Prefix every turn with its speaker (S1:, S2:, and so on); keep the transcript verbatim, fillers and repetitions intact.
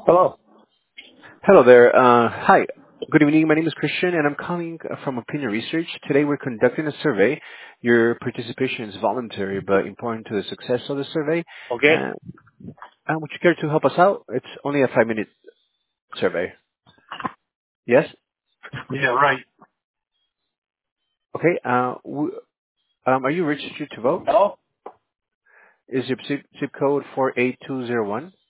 S1: Hello.
S2: Hello there. Uh, hi. Good evening. My name is Christian, and I'm calling uh, from Opinion Research. Today, we're conducting a survey. Your participation is voluntary, but important to the success of the survey.
S1: Okay.
S2: Uh, uh, would you care to help us out? It's only a five-minute survey. Yes.
S1: Yeah, right.
S2: Okay. Uh, w- um, are you registered to vote?
S1: Hello?
S2: Is your zip, zip code four eight two zero one?